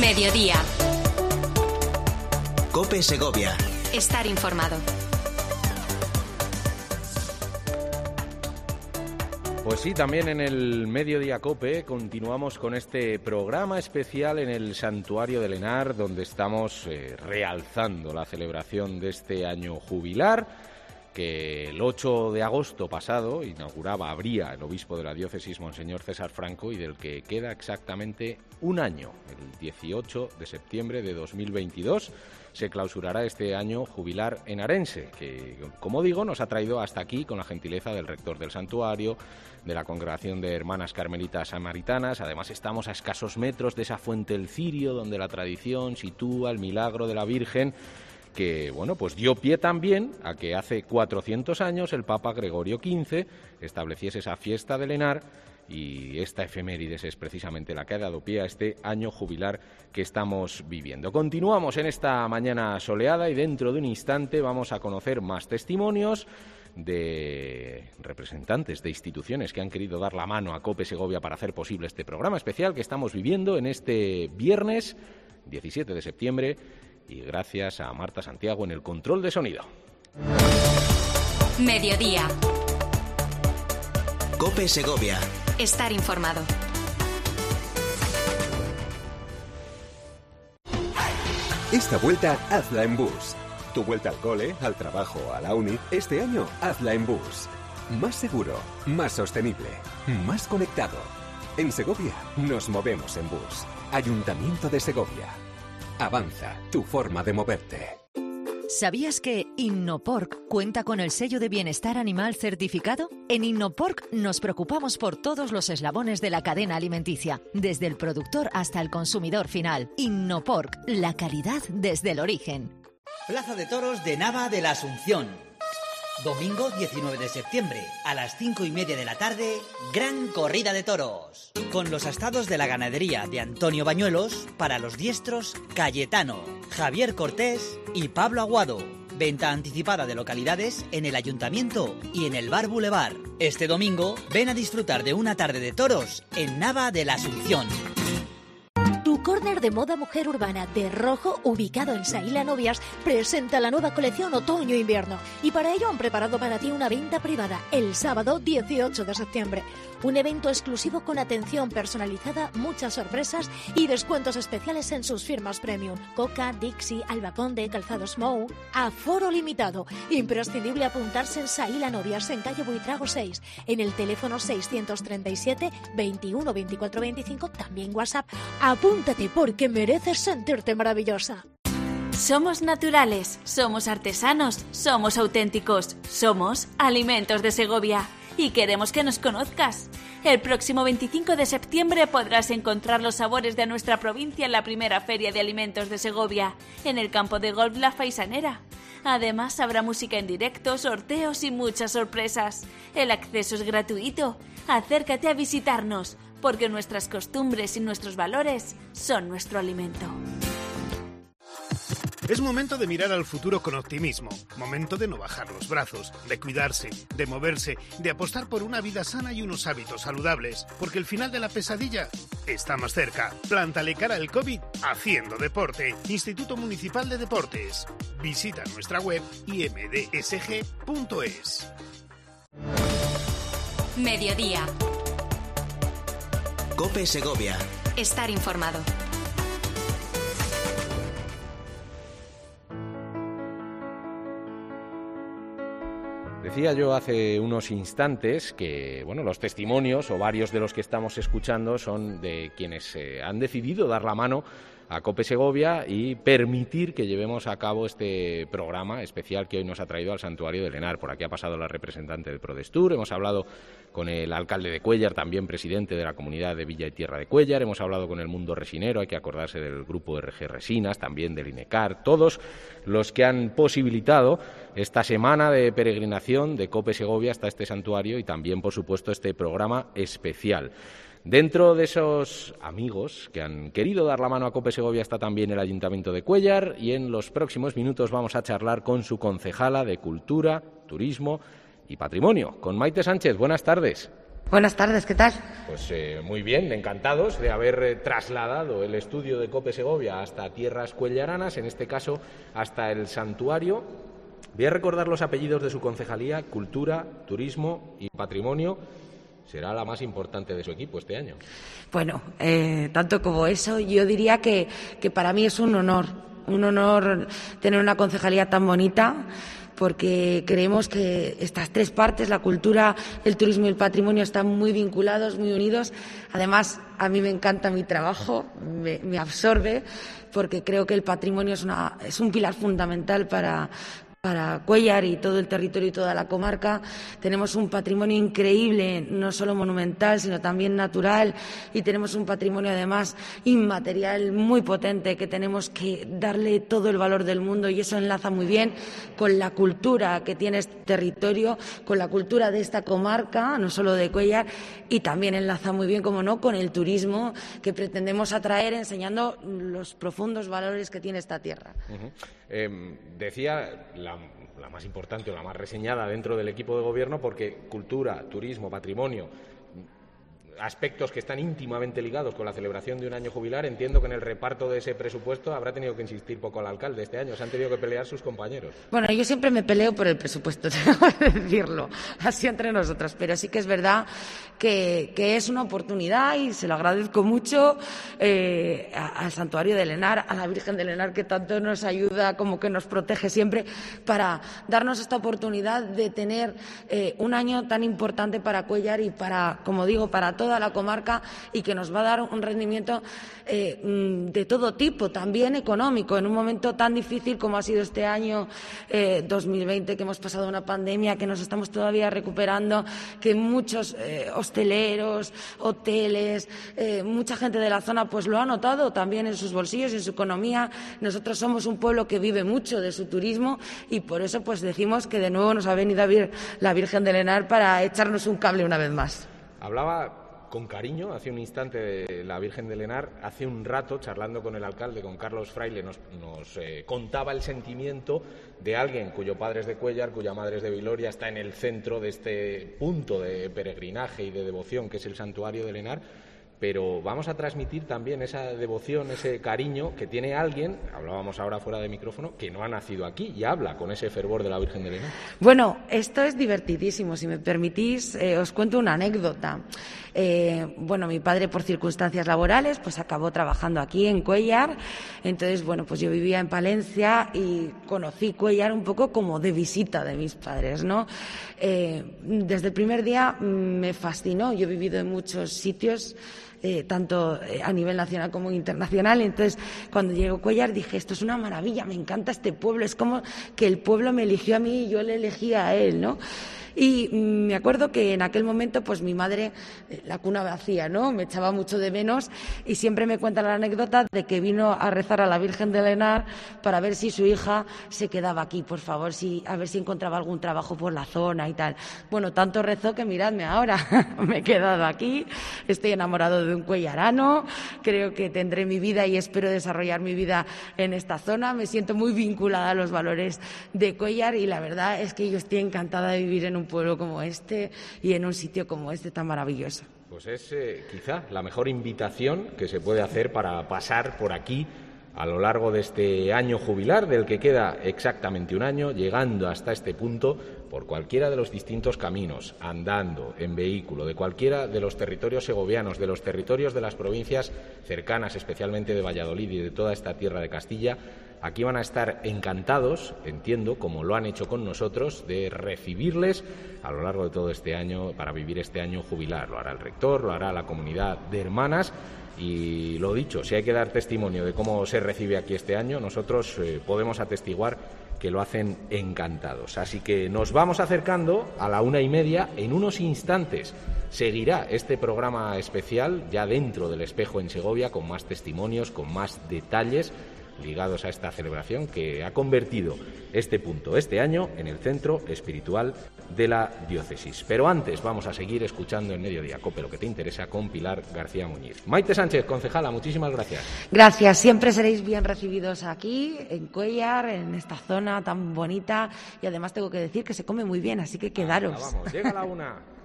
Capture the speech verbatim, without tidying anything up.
Mediodía. COPE Segovia. Estar informado. Pues sí, también en el Mediodía COPE continuamos con este programa especial en el Santuario del Henar, donde estamos eh, realzando la celebración de este año jubilar, que el ocho de agosto pasado inauguraba, abría el obispo de la diócesis, Monseñor César Franco, y del que queda exactamente un año, el dieciocho de septiembre de dos mil veintidós. Se clausurará este año jubilar henarense, que, como digo, nos ha traído hasta aquí con la gentileza del rector del santuario, de la Congregación de Hermanas Carmelitas Samaritanas. Además, estamos a escasos metros de esa fuente del Cirio, donde la tradición sitúa el milagro de la Virgen, que, bueno, pues dio pie también a que hace cuatrocientos años el Papa Gregorio quince estableciese esa fiesta del Henar, y esta efemérides es precisamente la que ha dado pie a este año jubilar que estamos viviendo. Continuamos en esta mañana soleada y dentro de un instante vamos a conocer más testimonios de representantes de instituciones que han querido dar la mano a COPE Segovia para hacer posible este programa especial que estamos viviendo en este viernes diecisiete de septiembre, y gracias a Marta Santiago en el control de sonido. Mediodía. COPE Segovia. Estar informado. Esta vuelta, hazla en bus. Tu vuelta al cole, al trabajo, a la uni, este año, hazla en bus. Más seguro, más sostenible, más conectado. En Segovia, nos movemos en bus. Ayuntamiento de Segovia. Avanza, tu forma de moverte. ¿Sabías que Innoporc cuenta con el sello de bienestar animal certificado? En Innoporc nos preocupamos por todos los eslabones de la cadena alimenticia, desde el productor hasta el consumidor final. Innoporc, la calidad desde el origen. Plaza de Toros de Nava de la Asunción. Domingo diecinueve de septiembre, a las cinco y media de la tarde, gran corrida de toros. Con los astados de la ganadería de Antonio Bañuelos, para los diestros Cayetano, Javier Cortés y Pablo Aguado. Venta anticipada de localidades en el Ayuntamiento y en el Bar Boulevard. Este domingo, ven a disfrutar de una tarde de toros en Nava de la Asunción. Tu córner de moda mujer urbana de Rojo, ubicado en Saíla Novias, presenta la nueva colección otoño-invierno. Y para ello han preparado para ti una venta privada el sábado dieciocho de septiembre. Un evento exclusivo con atención personalizada, muchas sorpresas y descuentos especiales en sus firmas premium. Coca, Dixie, Alba Conde, Calzados Mou. Aforo limitado. Imprescindible apuntarse en Saíla Novias, en calle Buitrago seis. En el teléfono seiscientos treinta y siete, veintiuno, veinticuatro, veinticinco. También WhatsApp. Apúntate porque mereces sentirte maravillosa. Somos naturales, somos artesanos, somos auténticos, somos Alimentos de Segovia. Y queremos que nos conozcas. El próximo veinticinco de septiembre podrás encontrar los sabores de nuestra provincia en la primera Feria de Alimentos de Segovia, en el campo de golf La Faisanera. Además, habrá música en directo, sorteos y muchas sorpresas. El acceso es gratuito. Acércate a visitarnos, porque nuestras costumbres y nuestros valores son nuestro alimento. Es momento de mirar al futuro con optimismo, momento de no bajar los brazos, de cuidarse, de moverse, de apostar por una vida sana y unos hábitos saludables, porque el final de la pesadilla está más cerca. Plántale cara al COVID haciendo deporte. Instituto Municipal de Deportes. Visita nuestra web i eme de ese ge punto es. Mediodía. COPE Segovia. Estar informado. Decía yo hace unos instantes que, bueno, los testimonios o varios de los que estamos escuchando son de quienes eh, han decidido dar la mano a COPE Segovia y permitir que llevemos a cabo este programa especial que hoy nos ha traído al Santuario del Henar. Por aquí ha pasado la representante del Prodestur, hemos hablado con el alcalde de Cuéllar, también presidente de la comunidad de Villa y Tierra de Cuéllar, hemos hablado con el mundo resinero, hay que acordarse del grupo R G Resinas, también del INECAR, todos los que han posibilitado esta semana de peregrinación de COPE Segovia hasta este santuario y también, por supuesto, este programa especial. Dentro de esos amigos que han querido dar la mano a COPE Segovia está también el Ayuntamiento de Cuéllar, y en los próximos minutos vamos a charlar con su concejala de Cultura, Turismo y Patrimonio, con Maite Sánchez. Buenas tardes. Buenas tardes, ¿qué tal? Pues eh, muy bien, encantados de haber eh, trasladado el estudio de COPE Segovia hasta tierras cuellaranas, en este caso hasta el santuario. Voy a recordar los apellidos de su concejalía: Cultura, Turismo y Patrimonio. Será la más importante de su equipo este año. Bueno, eh, tanto como eso, yo diría que, que para mí es un honor, un honor tener una concejalía tan bonita, porque creemos que estas tres partes, la cultura, el turismo y el patrimonio, están muy vinculados, muy unidos. Además, a mí me encanta mi trabajo, me, me absorbe, porque creo que el patrimonio es, una, es un pilar fundamental para... Para Cuéllar y todo el territorio y toda la comarca. Tenemos un patrimonio increíble, no solo monumental, sino también natural, y tenemos un patrimonio además inmaterial muy potente que tenemos que darle todo el valor del mundo, y eso enlaza muy bien con la cultura que tiene este territorio, con la cultura de esta comarca, no solo de Cuéllar, y también enlaza muy bien, como no, con el turismo que pretendemos atraer enseñando los profundos valores que tiene esta tierra. Uh-huh. Eh, decía la, la más importante o la más reseñada dentro del equipo de gobierno, porque cultura, turismo, patrimonio, aspectos que están íntimamente ligados con la celebración de un año jubilar. Entiendo que en el reparto de ese presupuesto habrá tenido que insistir poco el alcalde este año, se han tenido que pelear sus compañeros. Bueno, yo siempre me peleo por el presupuesto, tengo que decirlo, así entre nosotras, pero sí que es verdad que, que es una oportunidad, y se lo agradezco mucho eh, al Santuario de Lenar, a la Virgen de Lenar, que tanto nos ayuda, como que nos protege siempre, para darnos esta oportunidad de tener eh, un año tan importante para Cuéllar y para, como digo, para toda la comarca, y que nos va a dar un rendimiento eh, de todo tipo, también económico, en un momento tan difícil como ha sido este año eh, dos mil veinte, que hemos pasado una pandemia, que nos estamos todavía recuperando, que muchos eh, hosteleros, hoteles, eh, mucha gente de la zona pues lo ha notado también en sus bolsillos y en su economía. Nosotros somos un pueblo que vive mucho de su turismo, y por eso pues decimos que de nuevo nos ha venido a vir la Virgen de Lenar para echarnos un cable una vez más. Hablaba con cariño hace un instante de la Virgen de Lenar. Hace un rato, charlando con el alcalde, con Carlos Fraile, nos, nos eh, contaba el sentimiento de alguien cuyo padre es de Cuéllar, cuya madre es de Viloria, está en el centro de este punto de peregrinaje y de devoción que es el Santuario de Lenar. Pero vamos a transmitir también esa devoción, ese cariño que tiene alguien, hablábamos ahora fuera de micrófono, que no ha nacido aquí y habla con ese fervor de la Virgen de Lenar. Bueno, esto es divertidísimo. Si me permitís, eh, os cuento una anécdota. Eh, bueno, mi padre, por circunstancias laborales, pues acabó trabajando aquí en Cuéllar. Entonces, bueno, pues yo vivía en Palencia y conocí Cuéllar un poco como de visita de mis padres, ¿no? Eh, desde el primer día me fascinó. Yo he vivido en muchos sitios, Eh, tanto a nivel nacional como internacional. Entonces, cuando llegó a Cuéllar dije, esto es una maravilla, me encanta este pueblo, es como que el pueblo me eligió a mí y yo le elegí a él, ¿no? Y me acuerdo que en aquel momento pues mi madre, la cuna vacía, ¿no? Me echaba mucho de menos, y siempre me cuenta la anécdota de que vino a rezar a la Virgen de Lenar para ver si su hija se quedaba aquí, por favor, si, a ver si encontraba algún trabajo por la zona y tal. Bueno, tanto rezó que miradme ahora, me he quedado aquí, estoy enamorado de un cuellarano, creo que tendré mi vida y espero desarrollar mi vida en esta zona. Me siento muy vinculada a los valores de Cuéllar, y la verdad es que yo estoy encantada de vivir en un pueblo como este y en un sitio como este tan maravilloso. Pues es eh, quizá la mejor invitación que se puede hacer para pasar por aquí a lo largo de este año jubilar, del que queda exactamente un año, llegando hasta este punto por cualquiera de los distintos caminos, andando, en vehículo, de cualquiera de los territorios segovianos, de los territorios de las provincias cercanas, especialmente de Valladolid y de toda esta tierra de Castilla. Aquí van a estar encantados, entiendo, como lo han hecho con nosotros, de recibirles a lo largo de todo este año para vivir este año jubilar. Lo hará el rector, lo hará la comunidad de hermanas. Y lo dicho, si hay que dar testimonio de cómo se recibe aquí este año, nosotros eh, podemos atestiguar que lo hacen encantados. Así que nos vamos acercando a la una y media. En unos instantes seguirá este programa especial ya dentro del Espejo en Segovia, con más testimonios, con más detalles ligados a esta celebración que ha convertido este punto este año en el centro espiritual de la diócesis. Pero antes vamos a seguir escuchando en Mediodía Cope lo que te interesa con Pilar García Muñiz. Maite Sánchez, concejala, muchísimas gracias. Gracias, siempre seréis bien recibidos aquí en Cuéllar, en esta zona tan bonita, y además tengo que decir que se come muy bien, así que quedaros. Ah, vamos, llega la una.